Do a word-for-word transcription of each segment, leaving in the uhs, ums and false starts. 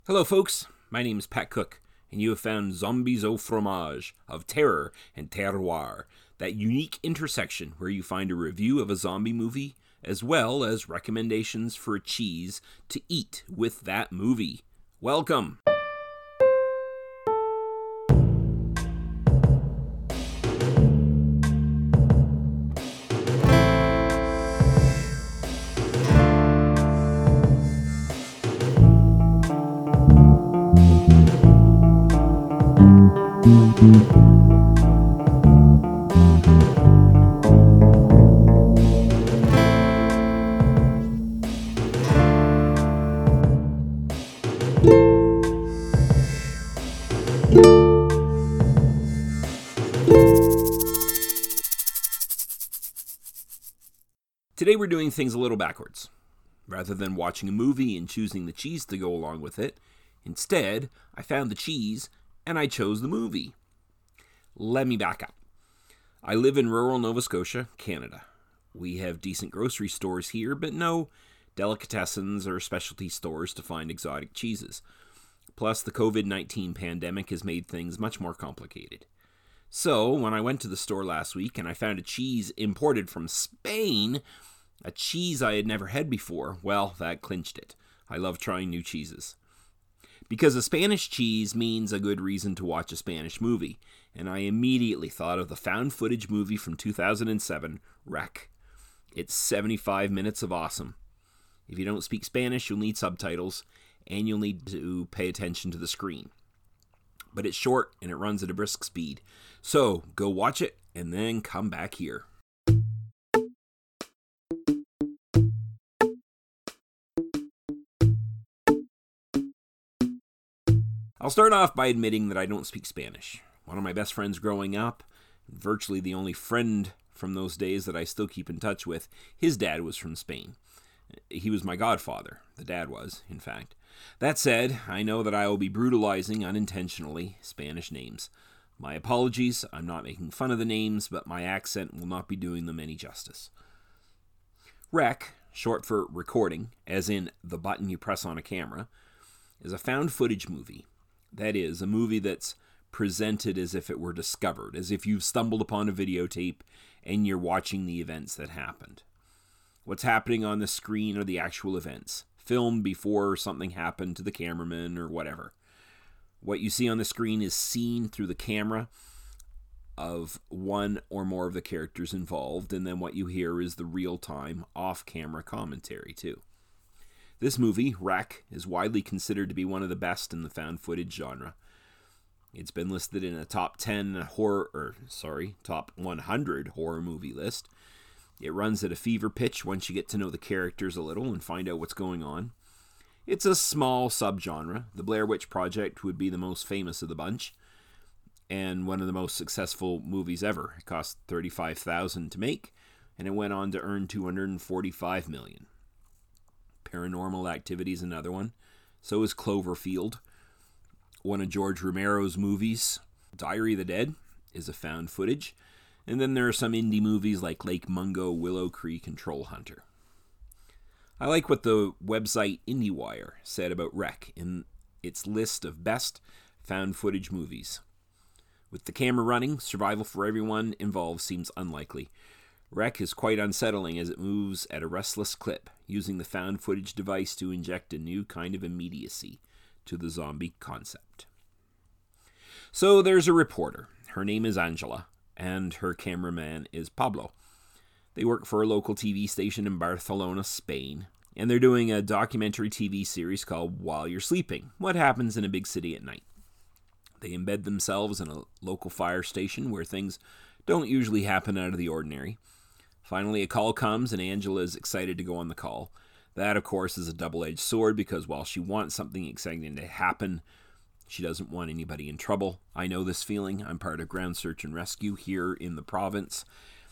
Hello, folks. My name is Pat Cook, and you have found Zombies au Fromage of terror and terroir, that unique intersection where you find a review of a zombie movie as well as recommendations for a cheese to eat with that movie. Welcome. Today we're doing things a little backwards. Rather than watching a movie and choosing the cheese to go along with it, instead, I found the cheese and I chose the movie. Let me back up. I live in rural Nova Scotia, Canada. We have decent grocery stores here, but no delicatessens or specialty stores to find exotic cheeses. Plus, the covid nineteen pandemic has made things much more complicated. So, when I went to the store last week and I found a cheese imported from Spain, a cheese I had never had before, well, that clinched it. I love trying new cheeses. Because a Spanish cheese means a good reason to watch a Spanish movie, and I immediately thought of the found footage movie from two thousand seven, Rec. It's seventy-five minutes of awesome. If you don't speak Spanish, you'll need subtitles, and you'll need to pay attention to the screen. But it's short, and it runs at a brisk speed. So, go watch it, and then come back here. I'll start off by admitting that I don't speak Spanish. One of my best friends growing up, virtually the only friend from those days that I still keep in touch with, his dad was from Spain. He was my godfather. The dad was, in fact. That said, I know that I will be brutalizing unintentionally Spanish names. My apologies, I'm not making fun of the names, but my accent will not be doing them any justice. Rec, short for recording, as in the button you press on a camera, is a found footage movie. That is, a movie that's presented as if it were discovered, as if you've stumbled upon a videotape and you're watching the events that happened. What's happening on the screen are the actual events, filmed before something happened to the cameraman or whatever. What you see on the screen is seen through the camera of one or more of the characters involved, and then what you hear is the real-time, off-camera commentary, too. This movie, Rec, is widely considered to be one of the best in the found footage genre. It's been listed in a top ten horror, or sorry, top one hundred horror movie list. It runs at a fever pitch once you get to know the characters a little and find out what's going on. It's a small subgenre. The Blair Witch Project would be the most famous of the bunch, and one of the most successful movies ever. It cost thirty-five thousand dollars to make, and it went on to earn two hundred forty-five million dollars. Paranormal Activity is another one. So is Cloverfield. One of George Romero's movies, Diary of the Dead, is a found footage. And then there are some indie movies like Lake Mungo, Willow Creek, and Troll Hunter. I like what the website IndieWire said about Rec in its list of best found footage movies. With the camera running, survival for everyone involved seems unlikely. Rec is quite unsettling as it moves at a restless clip, using the found footage device to inject a new kind of immediacy to the zombie concept. So there's a reporter. Her name is Angela, and her cameraman is Pablo. They work for a local T V station in Barcelona, Spain, and they're doing a documentary T V series called While You're Sleeping, What Happens in a Big City at Night. They embed themselves in a local fire station where things don't usually happen out of the ordinary. Finally, a call comes, and Angela is excited to go on the call. That, of course, is a double-edged sword, because while she wants something exciting to happen, she doesn't want anybody in trouble. I know this feeling. I'm part of Ground Search and Rescue here in the province.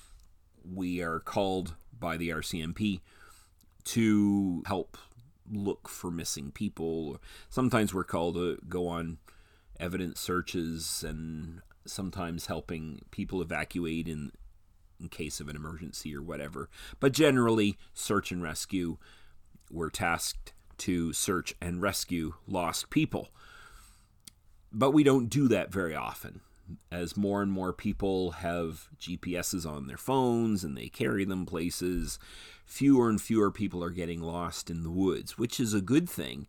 We are called by the R C M P to help look for missing people. Sometimes we're called to go on evidence searches and sometimes helping people evacuate in, in case of an emergency or whatever. But generally, search and rescue, we're tasked to search and rescue lost people. But we don't do that very often. As more and more people have G P S's on their phones and they carry them places, fewer and fewer people are getting lost in the woods, which is a good thing.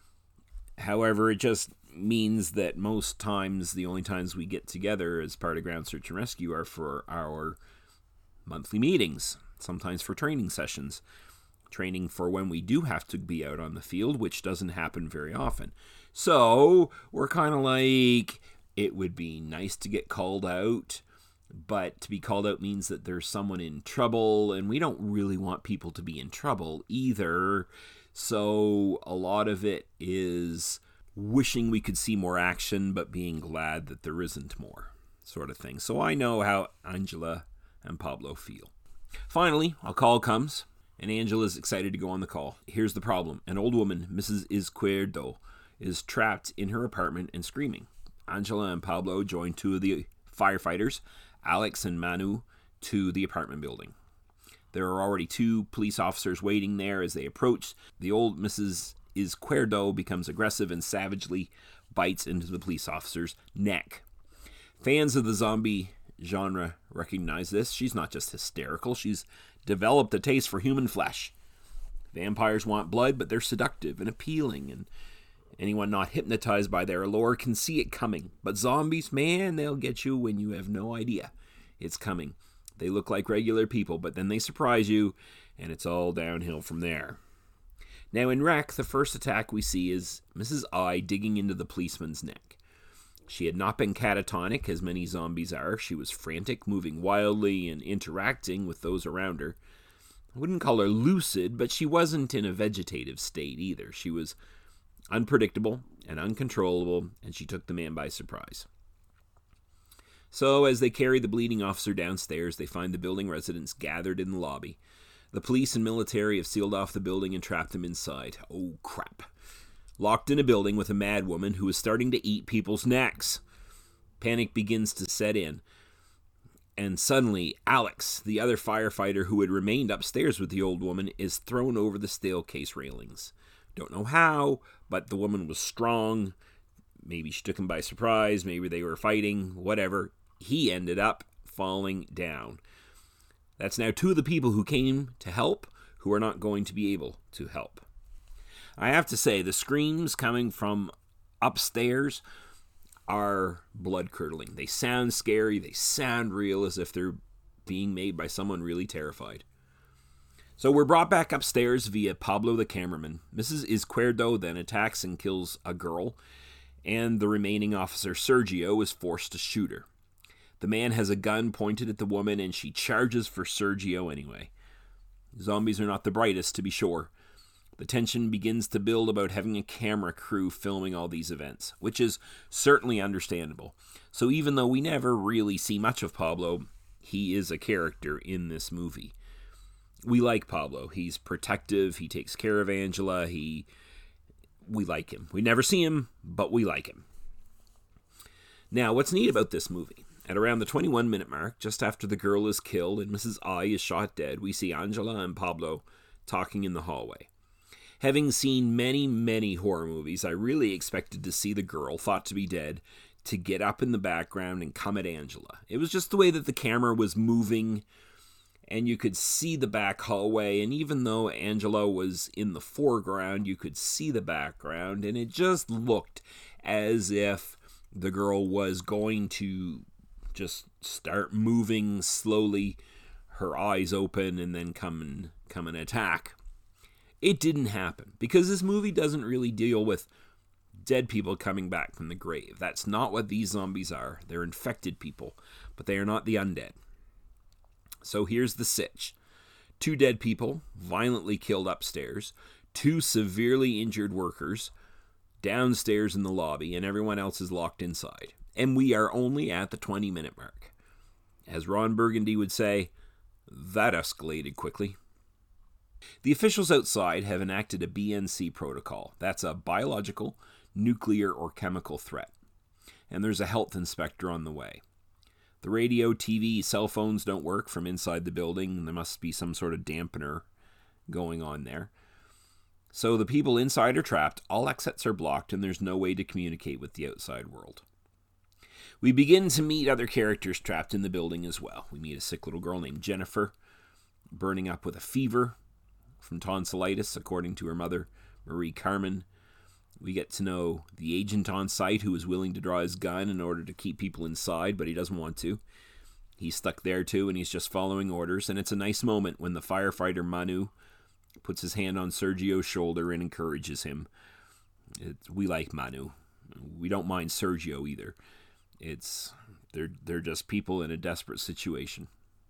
However, it just means that most times, the only times we get together as part of Ground Search and Rescue are for our monthly meetings, sometimes for training sessions. Training for when we do have to be out on the field, which doesn't happen very often. So, we're kind of like, it would be nice to get called out, but to be called out means that there's someone in trouble, and we don't really want people to be in trouble either. So, a lot of it is wishing we could see more action, but being glad that there isn't more, sort of thing. So, I know how Angela and Pablo feel. Finally, a call comes, and Angela's excited to go on the call. Here's the problem. An old woman, Missus Izquierdo, is trapped in her apartment and screaming. Angela and Pablo join two of the firefighters, Alex and Manu, to the apartment building. There are already two police officers waiting there as they approach. The old Missus Izquierdo becomes aggressive and savagely bites into the police officer's neck. Fans of the zombie genre recognize this. She's not just hysterical, she's developed a taste for human flesh. Vampires want blood, but they're seductive and appealing, and anyone not hypnotized by their allure can see it coming. But zombies, man, they'll get you when you have no idea it's coming. They look like regular people, but then they surprise you, and it's all downhill from there. Now in Wreck, the first attack we see is Missus I digging into the policeman's neck. She had not been catatonic, as many zombies are. She was frantic, moving wildly and interacting with those around her. I wouldn't call her lucid, but she wasn't in a vegetative state either. She was unpredictable and uncontrollable, and she took the man by surprise. So, as they carry the bleeding officer downstairs, they find the building residents gathered in the lobby. The police and military have sealed off the building and trapped them inside. Oh, crap. Locked in a building with a mad woman who is starting to eat people's necks. Panic begins to set in. And suddenly, Alex, the other firefighter who had remained upstairs with the old woman, is thrown over the staircase railings. Don't know how, but the woman was strong. Maybe she took him by surprise. Maybe they were fighting. Whatever. He ended up falling down. That's now two of the people who came to help who are not going to be able to help. I have to say, the screams coming from upstairs are blood-curdling. They sound scary. They sound real, as if they're being made by someone really terrified. So we're brought back upstairs via Pablo the cameraman. Missus Izquierdo then attacks and kills a girl, and the remaining officer, Sergio, is forced to shoot her. The man has a gun pointed at the woman, and she charges for Sergio anyway. Zombies are not the brightest, to be sure. The tension begins to build about having a camera crew filming all these events, which is certainly understandable. So even though we never really see much of Pablo, he is a character in this movie. We like Pablo. He's protective. He takes care of Angela. He, we like him. We never see him, but we like him. Now, what's neat about this movie? At around the twenty-one minute mark, just after the girl is killed and Missus I is shot dead, we see Angela and Pablo talking in the hallway. Having seen many, many horror movies, I really expected to see the girl, thought to be dead, to get up in the background and come at Angela. It was just the way that the camera was moving, and you could see the back hallway, and even though Angela was in the foreground, you could see the background, and it just looked as if the girl was going to just start moving slowly, her eyes open, and then come and, come and attack. It didn't happen, because this movie doesn't really deal with dead people coming back from the grave. That's not what these zombies are. They're infected people, but they are not the undead. So here's the sitch. Two dead people, violently killed upstairs, two severely injured workers downstairs in the lobby, and everyone else is locked inside. And we are only at the twenty minute mark. As Ron Burgundy would say, that escalated quickly. The officials outside have enacted a B N C protocol. That's a biological, nuclear, or chemical threat. And there's a health inspector on the way. The radio, T V, cell phones don't work from inside the building. There must be some sort of dampener going on there. So the people inside are trapped, all exits are blocked, and there's no way to communicate with the outside world. We begin to meet other characters trapped in the building as well. We meet a sick little girl named Jennifer, burning up with a fever from tonsillitis, according to her mother, Marie Carmen. We get to know the agent on site who is willing to draw his gun in order to keep people inside, but he doesn't want to. He's stuck there too, and he's just following orders, and it's a nice moment when the firefighter Manu puts his hand on Sergio's shoulder and encourages him. It's, we like Manu. We don't mind Sergio either. It's they're they're just people in a desperate situation.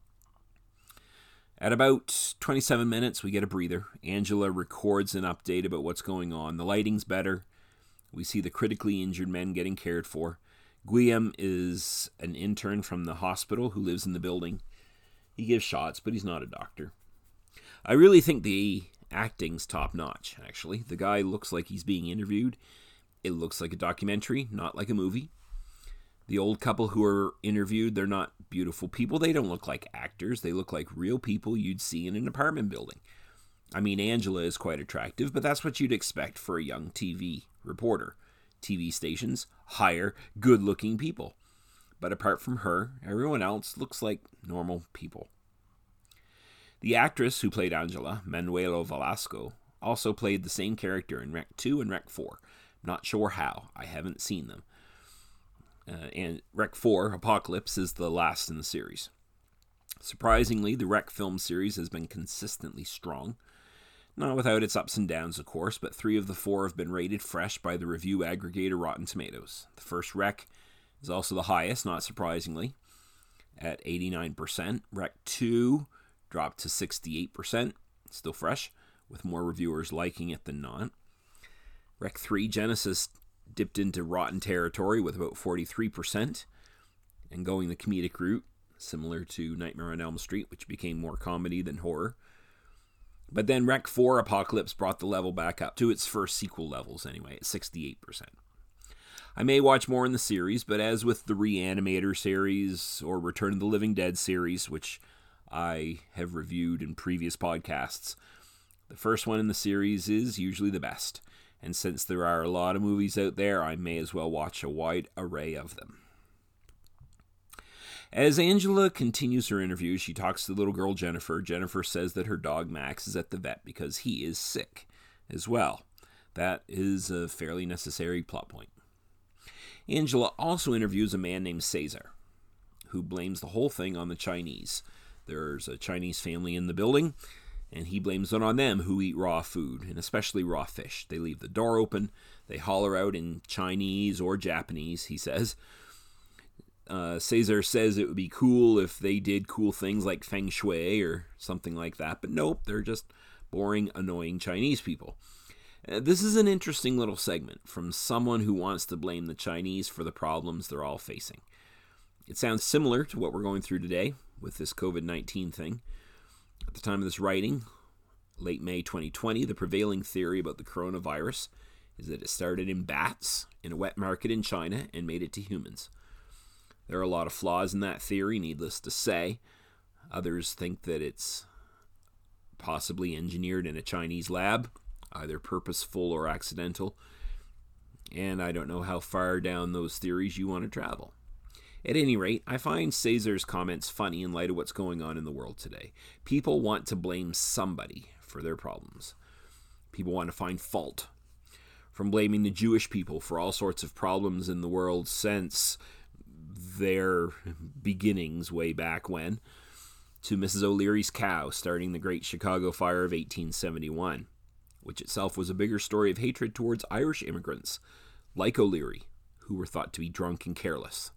At about twenty-seven minutes, we get a breather. Angela records an update about what's going on. The lighting's better. We see the critically injured men getting cared for. Guillaume is an intern from the hospital who lives in the building. He gives shots, but he's not a doctor. I really think the acting's top-notch, actually. The guy looks like he's being interviewed. It looks like a documentary, not like a movie. The old couple who are interviewed, they're not beautiful people. They don't look like actors. They look like real people you'd see in an apartment building. I mean, Angela is quite attractive, but that's what you'd expect for a young T V reporter. T V stations hire good-looking people. But apart from her, everyone else looks like normal people. The actress who played Angela, Manuela Velasco, also played the same character in Rec two and Rec four. Not sure how. I haven't seen them. Uh, and Rec four, Apocalypse, is the last in the series. Surprisingly, the Rec film series has been consistently strong. Not without its ups and downs, of course, but three of the four have been rated fresh by the review aggregator Rotten Tomatoes. The first Rec is also the highest, not surprisingly, at eighty-nine percent. Rec two dropped to sixty-eight percent, still fresh, with more reviewers liking it than not. Rec three, Genesis, dipped into rotten territory with about forty-three percent, and going the comedic route, similar to Nightmare on Elm Street, which became more comedy than horror. But then Rec four, Apocalypse, brought the level back up to its first sequel levels anyway, at sixty-eight percent. I may watch more in the series, but as with the Reanimator series or Return of the Living Dead series, which I have reviewed in previous podcasts, the first one in the series is usually the best. And since there are a lot of movies out there, I may as well watch a wide array of them. As Angela continues her interview, she talks to the little girl Jennifer. Jennifer says that her dog Max is at the vet because he is sick as well. That is a fairly necessary plot point. Angela also interviews a man named Cesar, who blames the whole thing on the Chinese. There's a Chinese family in the building, and he blames it on them who eat raw food, and especially raw fish. They leave the door open, they holler out in Chinese or Japanese, he says. Uh, Cesar says it would be cool if they did cool things like feng shui or something like that, but nope, they're just boring, annoying Chinese people. Uh, this is an interesting little segment from someone who wants to blame the Chinese for the problems they're all facing. It sounds similar to what we're going through today with this covid nineteen thing. At the time of this writing, late May twenty twenty, the prevailing theory about the coronavirus is that it started in bats in a wet market in China and made it to humans. There are a lot of flaws in that theory, needless to say. Others think that it's possibly engineered in a Chinese lab, either purposeful or accidental. And I don't know how far down those theories you want to travel. At any rate, I find Cesar's comments funny in light of what's going on in the world today. People want to blame somebody for their problems. People want to find fault. From blaming the Jewish people for all sorts of problems in the world since their beginnings way back when, to Missus O'Leary's cow starting the Great Chicago Fire of eighteen seventy-one, which itself was a bigger story of hatred towards Irish immigrants, like O'Leary, who were thought to be drunk and careless.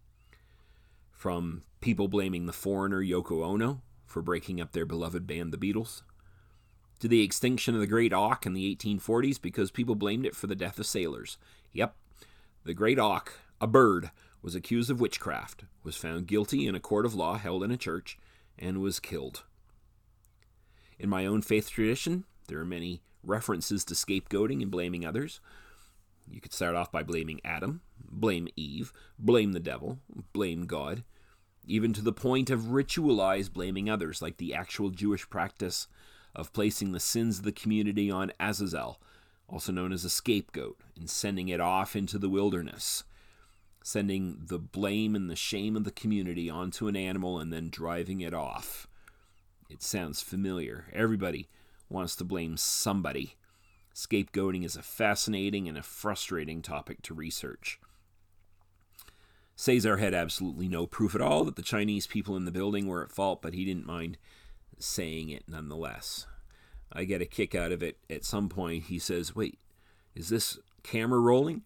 From people blaming the foreigner Yoko Ono for breaking up their beloved band, the Beatles, to the extinction of the Great Auk in the eighteen forties because people blamed it for the death of sailors. Yep, the Great Auk, a bird, was accused of witchcraft, was found guilty in a court of law held in a church, and was killed. In my own faith tradition, there are many references to scapegoating and blaming others. You could start off by blaming Adam, blame Eve, blame the devil, blame God, even to the point of ritualized blaming others, like the actual Jewish practice of placing the sins of the community on Azazel, also known as a scapegoat, and sending it off into the wilderness, sending the blame and the shame of the community onto an animal and then driving it off. It sounds familiar. Everybody wants to blame somebody. Scapegoating is a fascinating and a frustrating topic to research. Caesar had absolutely no proof at all that the Chinese people in the building were at fault, but he didn't mind saying it nonetheless. I get a kick out of it. At some point, he says, "Wait, is this camera rolling?"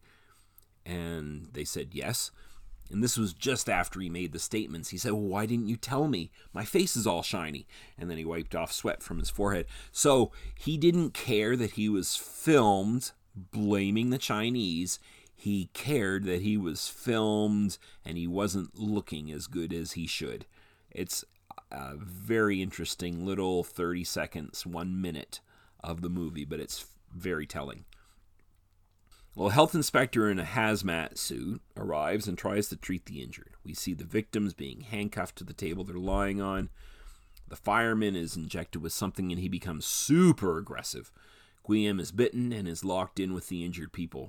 And they said, "Yes." And this was just after he made the statements. He said, "Well, why didn't you tell me? My face is all shiny." And then he wiped off sweat from his forehead. So he didn't care that he was filmed blaming the Chinese. He cared that he was filmed and he wasn't looking as good as he should. It's a very interesting little thirty seconds, one minute of the movie, but it's very telling. Well, a health inspector in a hazmat suit arrives and tries to treat the injured. We see the victims being handcuffed to the table they're lying on. The fireman is injected with something and he becomes super aggressive. Guillaume is bitten and is locked in with the injured people.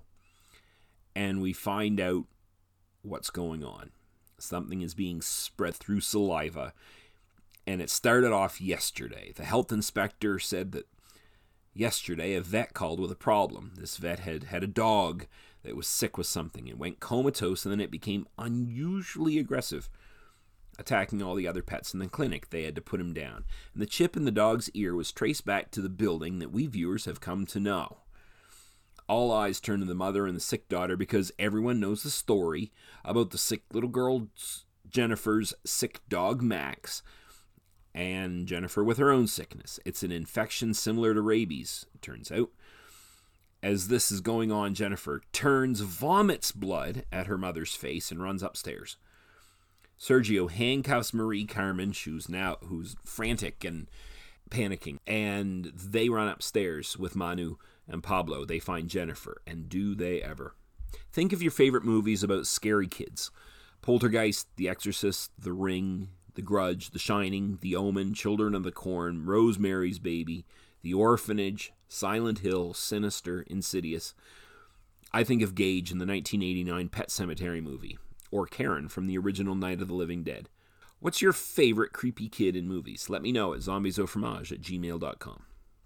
And we find out what's going on. Something is being spread through saliva. And it started off yesterday. The health inspector said that yesterday a vet called with a problem. This vet had had a dog that was sick with something. It went comatose and then it became unusually aggressive, attacking all the other pets in the clinic. They had to put him down. And the chip in the dog's ear was traced back to the building that we viewers have come to know. All eyes turn to the mother and the sick daughter because everyone knows the story about the sick little girl Jennifer's sick dog Max, and Jennifer with her own sickness. It's an infection similar to rabies, it turns out. As this is going on, Jennifer turns, vomits blood at her mother's face, and runs upstairs. Sergio handcuffs Marie Carmen, who's now who's frantic and panicking, and they run upstairs with Manu and Pablo. They find Jennifer, and do they ever. Think of your favorite movies about scary kids. Poltergeist, The Exorcist, The Ring, The Grudge, The Shining, The Omen, Children of the Corn, Rosemary's Baby, The Orphanage, Silent Hill, Sinister, Insidious. I think of Gage in the nineteen eighty-nine Pet Sematary movie, or Karen from the original Night of the Living Dead. What's your favorite creepy kid in movies? Let me know at zombiesofromage at gmail dot com.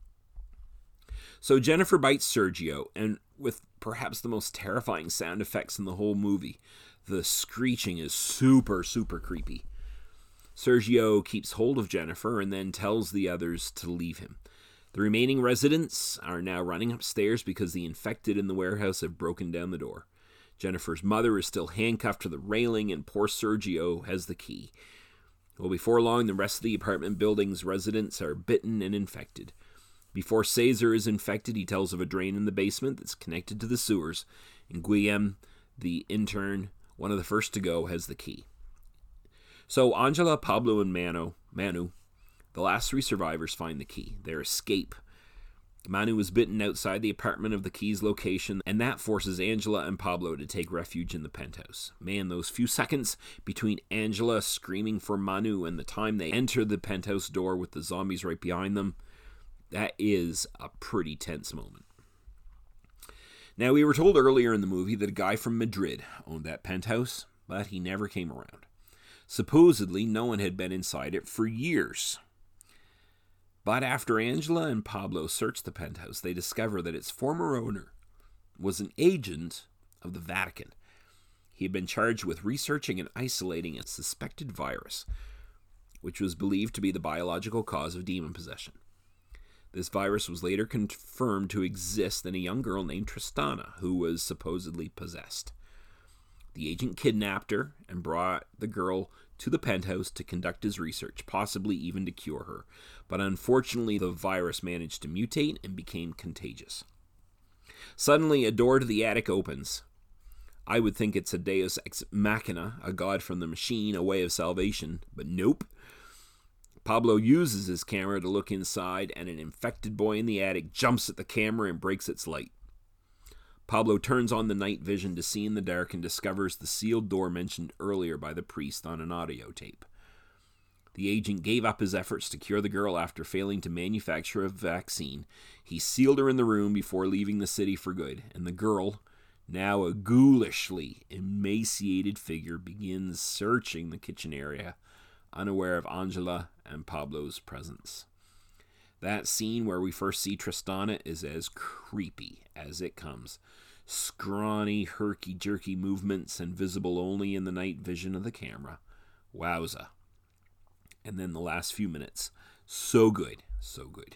So Jennifer bites Sergio, and with perhaps the most terrifying sound effects in the whole movie. The screeching is super, super creepy. Sergio keeps hold of Jennifer and then tells the others to leave him. The remaining residents are now running upstairs because the infected in the warehouse have broken down the door. Jennifer's mother is still handcuffed to the railing, and poor Sergio has the key. Well, before long, the rest of the apartment building's residents are bitten and infected. Before Caesar is infected, he tells of a drain in the basement that's connected to the sewers, and Guillaume, the intern, one of the first to go, has the key. So Angela, Pablo, and Manu, Manu, the last three survivors, find the key. Their escape. Manu is bitten outside the apartment of the key's location, and that forces Angela and Pablo to take refuge in the penthouse. Man, those few seconds between Angela screaming for Manu and the time they enter the penthouse door with the zombies right behind them, that is a pretty tense moment. Now, we were told earlier in the movie that a guy from Madrid owned that penthouse, but he never came around. Supposedly, no one had been inside it for years. But after Angela and Pablo searched the penthouse, they discover that its former owner was an agent of the Vatican. He had been charged with researching and isolating a suspected virus, which was believed to be the biological cause of demon possession. This virus was later confirmed to exist in a young girl named Tristana, who was supposedly possessed. The agent kidnapped her and brought the girl to the penthouse to conduct his research, possibly even to cure her. But unfortunately, the virus managed to mutate and became contagious. Suddenly, a door to the attic opens. I would think it's a deus ex machina, a god from the machine, a way of salvation, but nope. Pablo uses his camera to look inside, and an infected boy in the attic jumps at the camera and breaks its light. Pablo turns on the night vision to see in the dark and discovers the sealed door mentioned earlier by the priest on an audio tape. The agent gave up his efforts to cure the girl after failing to manufacture a vaccine. He sealed her in the room before leaving the city for good, and the girl, now a ghoulishly emaciated figure, begins searching the kitchen area, unaware of Angela and Pablo's presence. That scene where we first see Tristana is as creepy as it comes. Scrawny, herky-jerky movements and visible only in the night vision of the camera. Wowza. And then the last few minutes. So good, so good.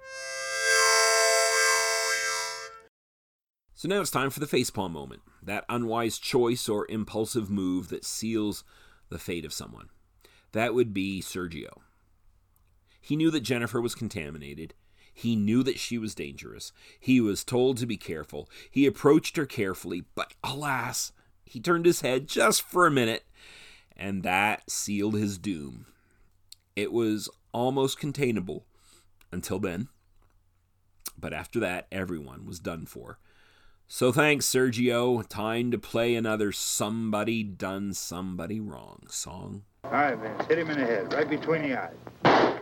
So now it's time for the facepalm moment. That unwise choice or impulsive move that seals the fate of someone. That would be Sergio. He knew that Jennifer was contaminated. He knew that she was dangerous. He was told to be careful. He approached her carefully, but alas, he turned his head just for a minute, and that sealed his doom. It was almost containable until then, but after that, everyone was done for. So thanks, Sergio. Time to play another Somebody Done Somebody Wrong song. All right, Vince, hit him in the head, right between the eyes.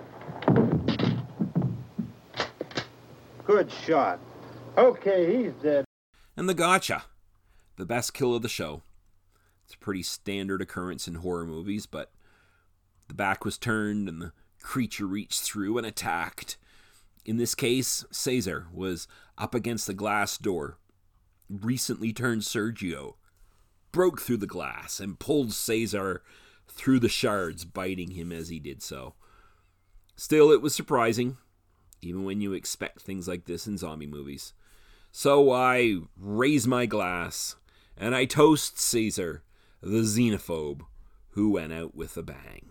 Good shot. Okay, he's dead. And the gotcha. The best kill of the show. It's a pretty standard occurrence in horror movies, but the back was turned and the creature reached through and attacked. In this case, Cesar was up against the glass door. Recently turned Sergio broke through the glass and pulled Cesar through the shards, biting him as he did so. Still, it was surprising, even when you expect things like this in zombie movies. So I raise my glass, and I toast Cesar, the xenophobe, who went out with a bang.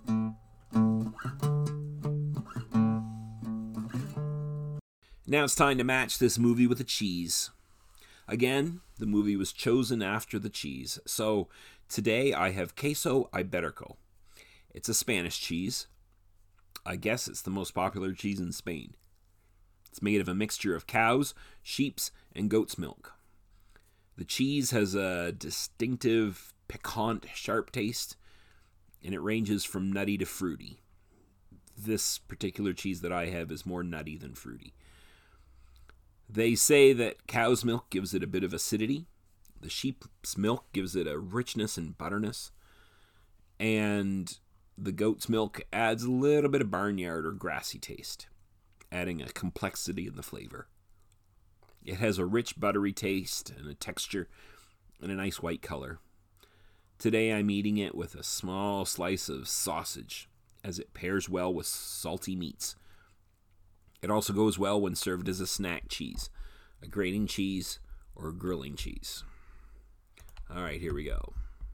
Now it's time to match this movie with a cheese. Again, the movie was chosen after the cheese. So today I have queso iberico. It's a Spanish cheese. I guess it's the most popular cheese in Spain. It's made of a mixture of cows, sheep's, and goat's milk. The cheese has a distinctive, piquant, sharp taste, and it ranges from nutty to fruity. This particular cheese that I have is more nutty than fruity. They say that cow's milk gives it a bit of acidity. The sheep's milk gives it a richness and butterness. And the goat's milk adds a little bit of barnyard or grassy taste, adding a complexity in the flavor. It has a rich buttery taste and a texture and a nice white color. Today I'm eating it with a small slice of sausage, as it pairs well with salty meats. It also goes well when served as a snack cheese, a grating cheese, or a grilling cheese. All right, here we go.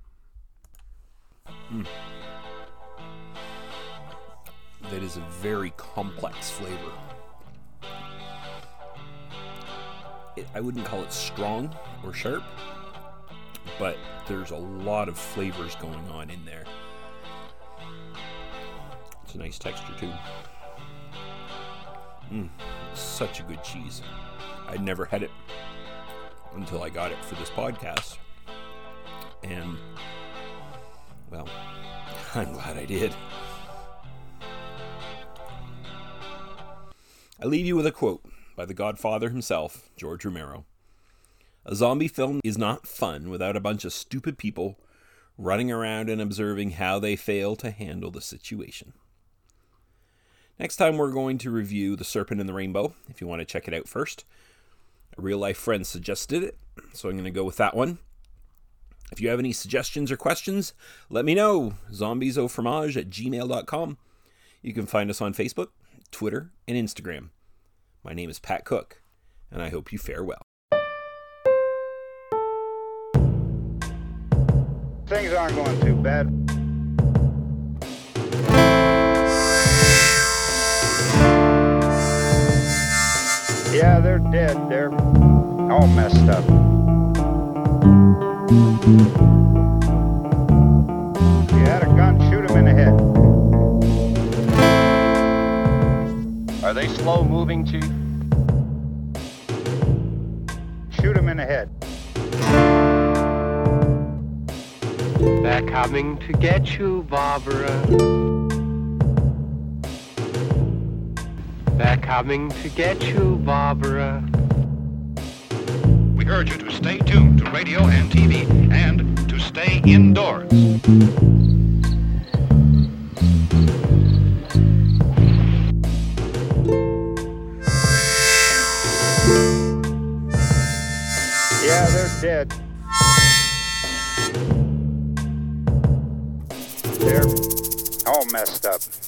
Mm. That is a very complex flavor. It, I wouldn't call it strong or sharp, but there's a lot of flavors going on in there. It's a nice texture too. Mm, such a good cheese. I'd never had it until I got it for this podcast. And, well, I'm glad I did. I leave you with a quote by the Godfather himself, George Romero. A zombie film is not fun without a bunch of stupid people running around and observing how they fail to handle the situation. Next time we're going to review The Serpent and the Rainbow, if you want to check it out first. A real-life friend suggested it, so I'm going to go with that one. If you have any suggestions or questions, let me know. zombies au fromage at gmail dot com. You can find us on Facebook, Twitter, and Instagram. My name is Pat Cook, and I hope you fare well. Things aren't going too bad. Yeah, they're dead. They're all messed up. If you had a gun, shoot them in the head. Are they slow moving, Chief? Shoot them in the head. They're coming to get you, Barbara. They're coming to get you, Barbara. We urge you to stay tuned to radio and T V and to stay indoors. Yeah, they're dead. They're all messed up.